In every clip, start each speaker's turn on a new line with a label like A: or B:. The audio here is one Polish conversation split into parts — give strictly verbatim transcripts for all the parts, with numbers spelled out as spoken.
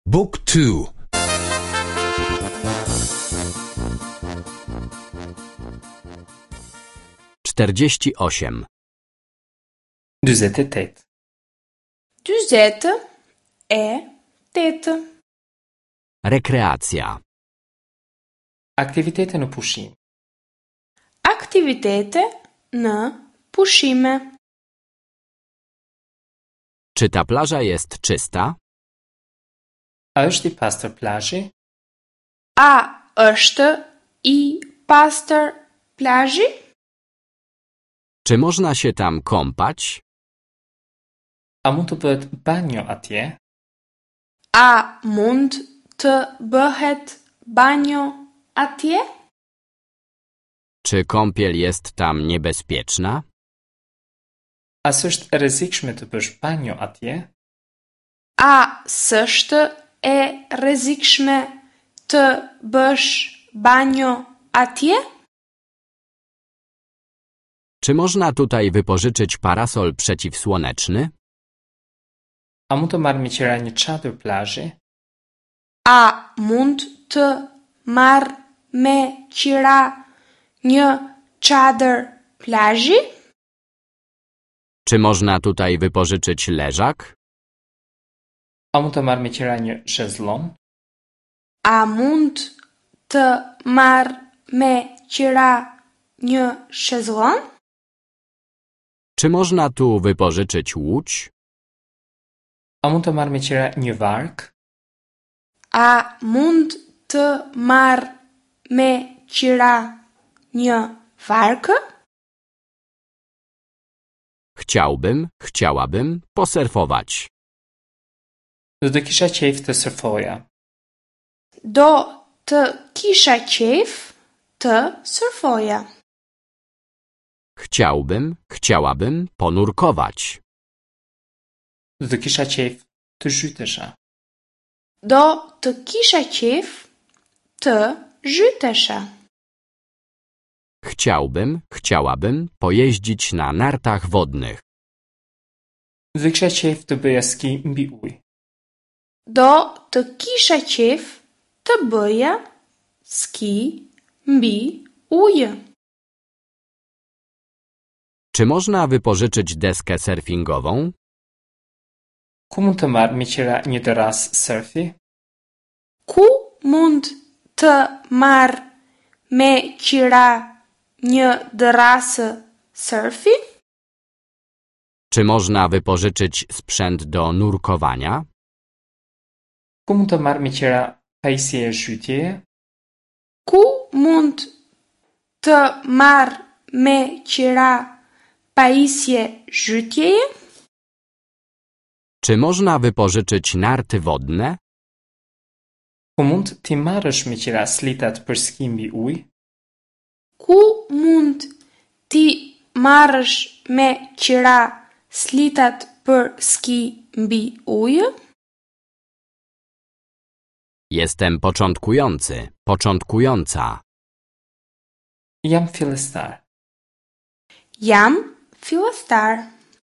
A: Book two.
B: czterdzieści osiem.
C: Dyzety tet.
D: Dyzety e tetë.
B: Rekreacja.
C: Aktivitete në pushim.
D: Aktivitete në pushime.
B: Czy ta plaża jest czysta?
C: A është i pastër plazhi?
D: A është i pastër plazhi?
B: Czy można się tam kąpać?
C: A mund të bëhet banjo atje?
D: A mund të bëhet banjo atje?
B: Czy kąpiel jest tam niebezpieczna?
C: A s'është e rrezikshme të bësh banjo atje?
D: A s'është e rrezikshme të bësh banjo atje?
B: Czy można tutaj wypożyczyć parasol przeciwsłoneczny?
C: A mund të marr me qira një çadër plazhi?
D: A mund të marr me qira një çadër plazhi?
B: Czy można tutaj wypożyczyć leżak?
C: A mund të marr me qira një shezllong?
D: A mund të marr me qira një shezllong?
B: Czy można tu wypożyczyć łódź?
C: A mund të marr me qira një vark?
D: A mund të marr me qira një varkë?
B: Chciałbym, chciałabym posurfować.
C: Do të kisha qejf të surfoja.
D: Do të kisha qejf të surfoja.
B: Chciałbym, chciałabym ponurkować.
C: Do të kisha qejf të zhytesha.
D: Do të kisha qejf të zhytesha.
B: Chciałbym, chciałabym pojeździć na nartach wodnych.
C: Do të kisha qejf të bëja ski mbi ujë.
D: Do të kisha qejf të bëja ski mbi ujë.
B: Czy można wypożyczyć deskę surfingową?
C: Ku mund të marr me qira një terras surfi?
D: Ku mund të marr me qira një terrasë surfi?
B: Czy można wypożyczyć sprzęt do nurkowania?
C: Ku mund të marr me qira pajisje zhytjeje?
D: Ku mund të marr me qira pajisje zhytjeje?
B: Czy można wypożyczyć narty wodne?
C: Ku mund t'i marrësh me qira slitat për ski mbi ujë?
D: Ku mund t'i marrësh me qira slitat për ski mbi ujë?
B: Jestem początkujący, początkująca.
C: Jam fillestar.
D: Jam fillestar.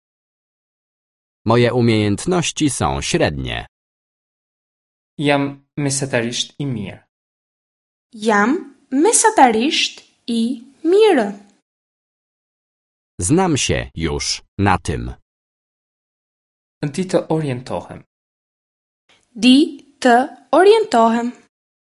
B: Moje umiejętności są średnie.
C: Jam mesatarisht i mirë.
D: Jam mesatarisht i mirë.
B: Znam się już na tym.
C: Di të orientohem.
D: Di të orientohem.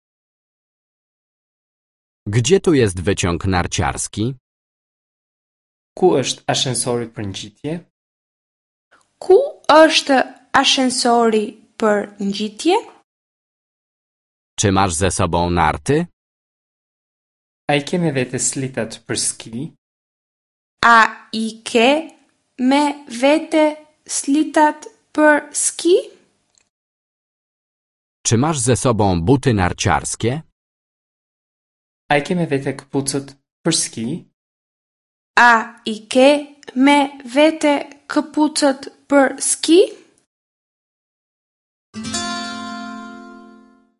B: Gdzie tu jest wyciąg narciarski?
C: Ku është ashensori për ngjitje?
D: Ku është ashensori për ngjitje?
B: Czy masz ze sobą narty?
C: A i ke me vete slitat për ski?
D: A i ke me vete slitat për ski?
B: Czy masz ze sobą buty narciarskie?
C: A i ke me vete këpucët për ski?
D: A i ke me vete këpucët për ski?